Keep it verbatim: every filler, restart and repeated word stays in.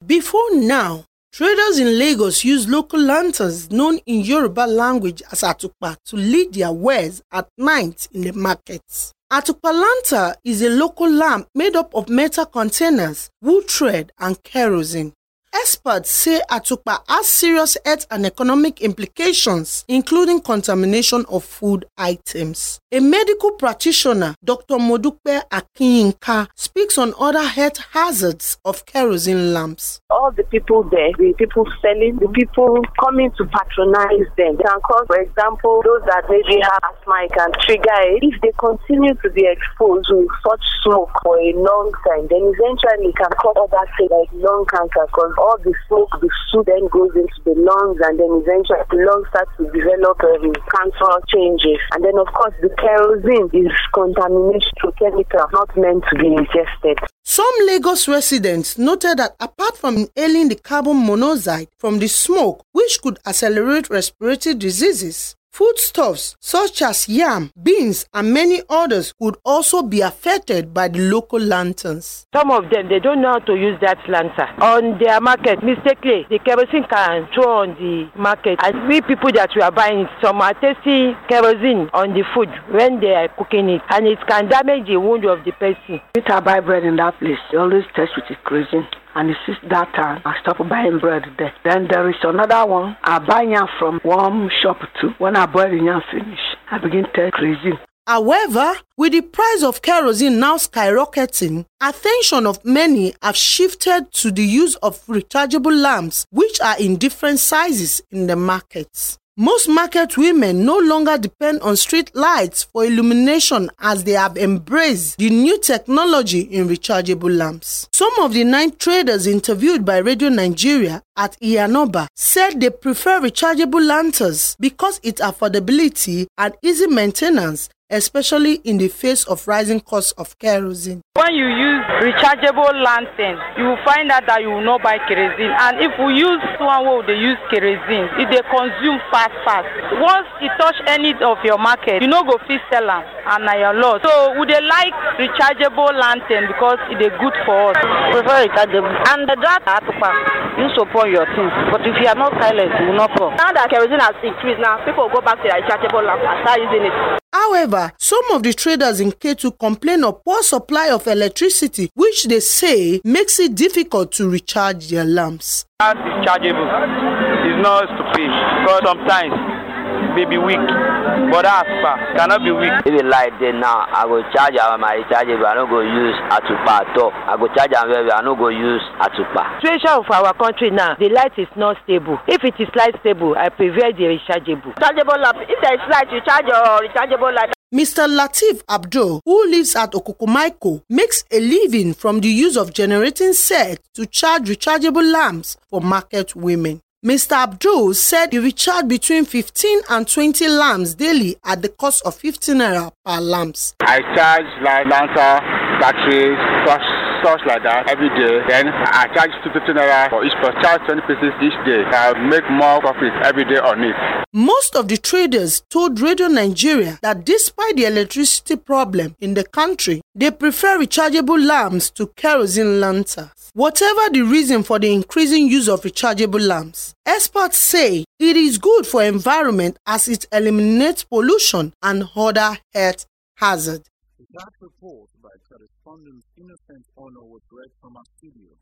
Before now, traders in Lagos use local lanterns known in Yoruba language as Atupa to lead their wares at night in the markets. Atupa lantern is a local lamp made up of metal containers, wood thread, and kerosene. Experts say Atupa has serious health and economic implications, including contamination of food items. A medical practitioner, Doctor Modupe Akinyinka, speaks on other health hazards of kerosene lamps. All the people there, the people selling, the people coming to patronize them, can cause, for example, those that maybe have asthma can trigger it. If they continue to be exposed to such smoke for a long time, then eventually it can cause other things like lung cancer, because all the smoke, the soot then goes into the lungs, and then eventually the lungs start to develop um, cancer changes. And then, of course, the kerosene is contamination to chemical not meant to be ingested. Some Lagos residents noted that apart from inhaling the carbon monoxide from the smoke, which could accelerate respiratory diseases, foodstuffs such as yam, beans, and many others could also be affected by the local lanterns. Some of them, they don't know how to use that lantern. On their market, mistakenly, the kerosene can throw on the market. And we people that we are buying it, some are tasting kerosene on the food when they are cooking it. And it can damage the wound of the person. If I buy bread in that place, they always test with the kerosene. And since that time, I stopped buying bread there. Then there is another one. I buy yam from one shop too. When I boil the yam finish, I begin to take kerosene. However, with the price of kerosene now skyrocketing, attention of many have shifted to the use of rechargeable lamps, which are in different sizes in the markets. Most market women no longer depend on street lights for illumination as they have embraced the new technology in rechargeable lamps. Some of the nine traders interviewed by Radio Nigeria at Iyanoba said they prefer rechargeable lanterns because its affordability and easy maintenance, especially in the face of rising costs of kerosene. When you use rechargeable lantern, you will find out that you will not buy kerosene. And if we use one where they use kerosene, if they consume fast, fast. Once it touch any of your market, you know go fit sell them and na your loss. So would they like rechargeable lantern because it is good for us? Prefer rechargeable. And the data Atupa, you support your things. But if you are not silent, you will not come. Now that kerosene has increased, now people will go back to the rechargeable lamp and start using it. However, some of the traders in K two complain of poor supply of electricity, which they say makes it difficult to recharge their lamps. That is chargeable. It's not stupid because sometimes it may be weak, but Atupa cannot be weak. If you light there now, I will charge my rechargeable. I don't go use Atupa at all. I go charge and I don't go use Atupa. Situation of our country now, the light is not stable. If it is light stable, I prefer the rechargeable. Rechargeable lamp. If there is light, you charge your rechargeable light. Mister Latif Abdul, who lives at Okokomaiko, makes a living from the use of generating sets to charge rechargeable lamps for market women. Mister Abdul said he recharged between fifteen and twenty lamps daily at the cost of fifteen naira per lamps. I charge like lantern, batteries, such, such like that every day. Then I charge fifteen naira for each per charge twenty pieces each day. I make more profit every day on it. Most of the traders told Radio Nigeria that despite the electricity problem in the country, they prefer rechargeable lamps to kerosene lanterns. Whatever the reason for the increasing use of rechargeable lamps, experts say it is good for environment as it eliminates pollution and other health hazards. That report by correspondent Innocent Ono was read from our studio.